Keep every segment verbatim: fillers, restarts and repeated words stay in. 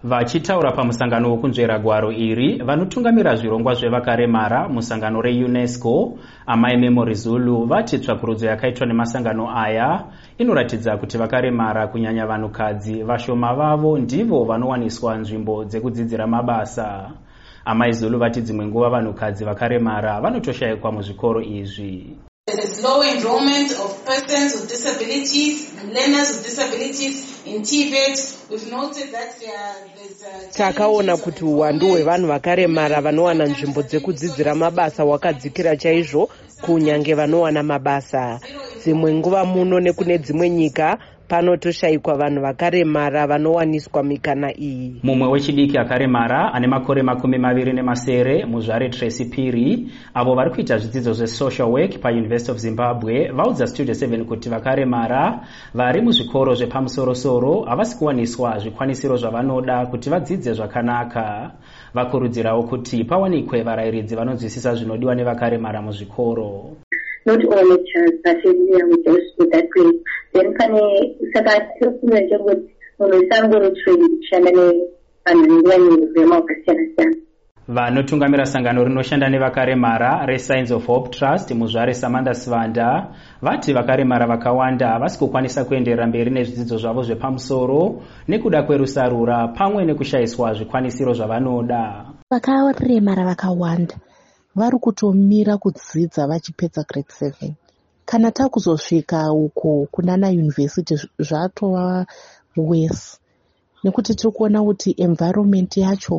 Vachitaura pamusangano wokunzvera gwaro iri, vanotungamira zvirongwa zvevakaremara musangano reUNESCO, Amai Memory Zulu, vati tsvakurudzo yakaitwa nemasangano aya inoratidza kuti vakaremara kunyanya vanhukadzi vashoma vavo ndivo vanowaniswa nzvimbo dzekudzidzira mabasa. Amai Zulu vati dzimwe nguva vanhukadzi vakaremara vanotoshayikwa muzvikoro izvi. There is low enrollment of persons with disabilities and learners with disabilities in T V E T. We've noted that there's a takaona kuti uwandu hwevanhu vakaremara vanowana nzvimbo dzekudzidzira mabasa wakadzikira chaizvo kunyange vanowana mabasa. Dzimwe nguva muno nekune dzimwe nyika panotoshayikwa vanhu vakaremara vanowaniswa mikana iyi. Mumwe wechidiki akaremara ane makore makumi maviri nemasere muzvare Tracy Piri, avo vari kuita zvidzidzo zve-social work paUniversity of Zimbabwe, vaudza Studio seven kuti vakaremara vari muzvikoro zvepamusorosoro havasi kuwaniswa zvikwanisiro zvavanoda kuti vadzidze zvakanaka. Vakurudzirawo kuti pawanikwe varayiridzi vanonzwisisa zvinodiwa nevakaremara muzvikoro. Not all lecturers are familiar with those with that grade. Then pane sakati kunoita kuti unosangoro train shandane vanhu vema vakasiyana siyana. Vanotungamira sangano rinoshanda nevakaremara reSigns of Hope Trust muzvare Samanda Svanda vati vakaremara vakawanda havasi kukwanisa kuenderera mberi nezvidzidzo zvavo zvepamusoro nekuda kwerusarura pamwe nekushayiswa zvikwanisiro zvavanoda. Vakaremara vakawanda vari kutomira kudzidza vachipedza grade seven. Kana takuzosvika uko kunana university zvatova worse nekuti tiri kuona kuti environment yacho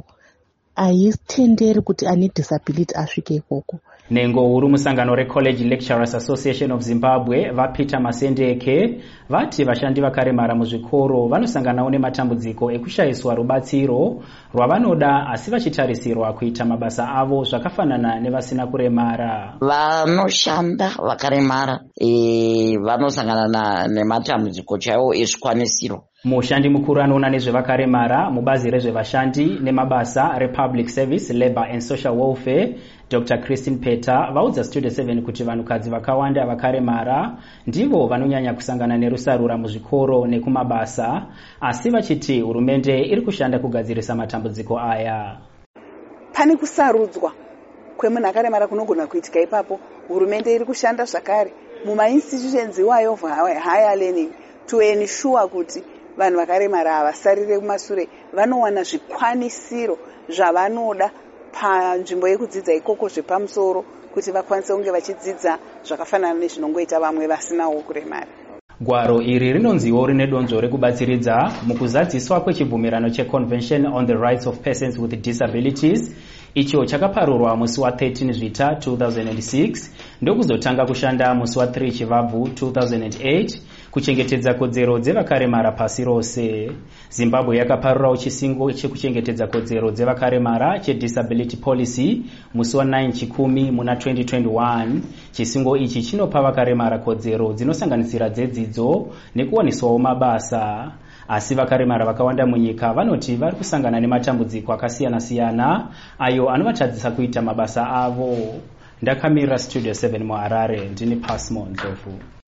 haitenderi kuti ane disability asvike ikoko. Nengo huru musangano reCollege Lecturers Association of Zimbabwe vaPeter Masendeke vati vashandi vakaremara muzvikoro vanosanganawo nematambudziko ekushayiswa rubatsiro rwavanoda asi vachitarisirwa kuita mabasa avo zvakafanana nevasina kuremara. Vanoshanda vakaremara e, vanosangana nematambudziko chaiwo ezvikwanisiro. Mushandi mukuru anoona nezvevakaremara mubazi rezvevashandi nemabasa rePublic Service, Labour and Social Welfare, Doctor Christine Peter vaudza Studio seven kuti vanhukadzi vakawanda vakaremara ndivo vanonyanya kusangana nerusarura muzvikoro nekumabasa, asi vachiti hurumende iri kushanda kugadzirisa matambudziko aya. Pane kusarudzwa kwemunhu akaremara kunogona kuitika ipapo. Hurumende iri kushanda zvakare mumainstitutions iwayo of higher learning to ensure kuti vanhu vakaremara havasarire kumashure, vanowana zvikwanisiro zvavanoda panzvimbo yekudzidza ikoko zvepamusoro kuti vakwanise kunge vachidzidza zvakafanana nezvinongoita vamwe vasinawo kuremara. Gwaro iri rinonziwo rine donzvo rekubatsiridza mukuzadziswa kwechibvumirano cheConvention on the Rights of Persons with Disabilities, icho chakaparurwa musi wa thirteen Zvita two thousand six ndokuzotanga kushanda musi wa three Chivabvu two thousand eight kuchengetedza kodzero dzevakaremara pasi rose. Zimbabwe yakaparurawo chisingo chekuchengetedza kodzero dzevakaremara cheDisability Policy musi wa nine Chikumi muna twenty twenty-one. Chisingo ichi chinopa vakaremara kodzero dzinosanganisira dzedzidzo nekuwaniswawo mabasa. Asi vakaremara vakawanda munyika vanoti vari kusangana nematambudziko akasiyana siyana ayo anovatadzisa kuita mabasa avo. Ndakamira Studio seven muHarare ndini Pasmo Ndlovu.